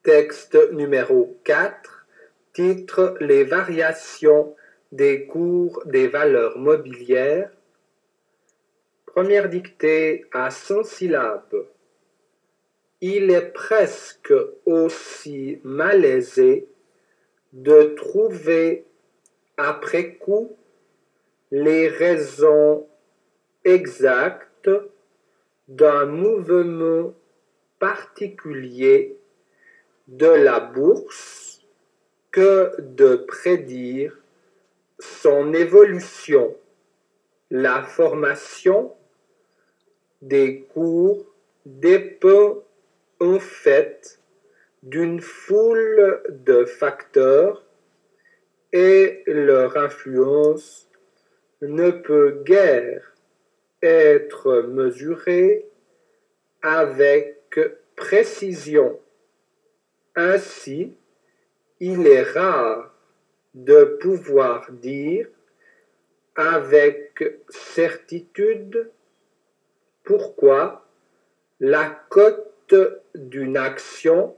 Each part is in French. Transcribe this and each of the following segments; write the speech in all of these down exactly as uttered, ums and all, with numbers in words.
Texte numéro quatre, titre Les variations des cours des valeurs mobilières. Première dictée à cent syllabes. Il est presque aussi malaisé de trouver après coup les raisons exactes d'un mouvement particulier de la bourse que de prédire son évolution. La formation des cours dépend en fait d'une foule de facteurs et leur influence ne peut guère être mesurée avec précision. Ainsi, il est rare de pouvoir dire avec certitude pourquoi la cote d'une action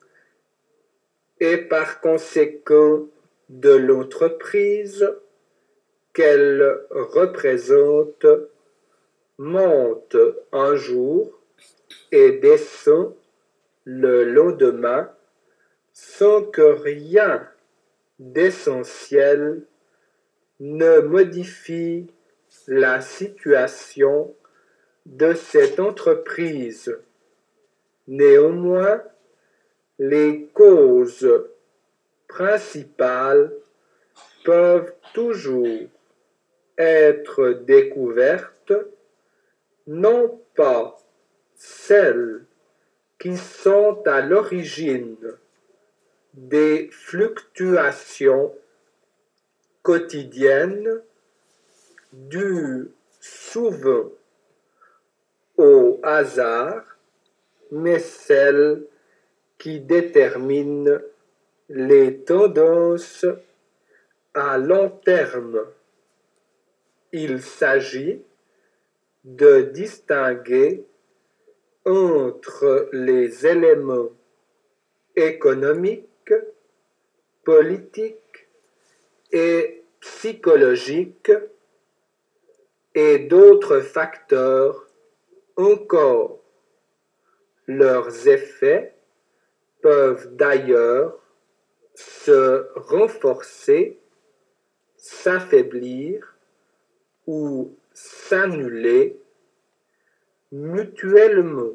et par conséquent de l'entreprise qu'elle représente monte un jour et descend le lendemain sans que rien d'essentiel ne modifie la situation de cette entreprise. Néanmoins, les causes principales peuvent toujours être découvertes, non pas celles qui sont à l'origine des fluctuations quotidiennes dues souvent au hasard, mais celles qui déterminent les tendances à long terme. Il s'agit de distinguer entre les éléments économiques, politiques et psychologiques et d'autres facteurs encore. Leurs effets peuvent d'ailleurs se renforcer, s'affaiblir ou s'annuler mutuellement.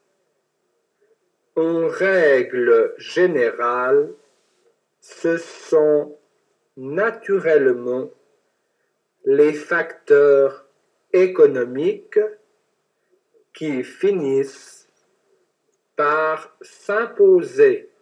En règle générale, ce sont naturellement les facteurs économiques qui finissent par s'imposer.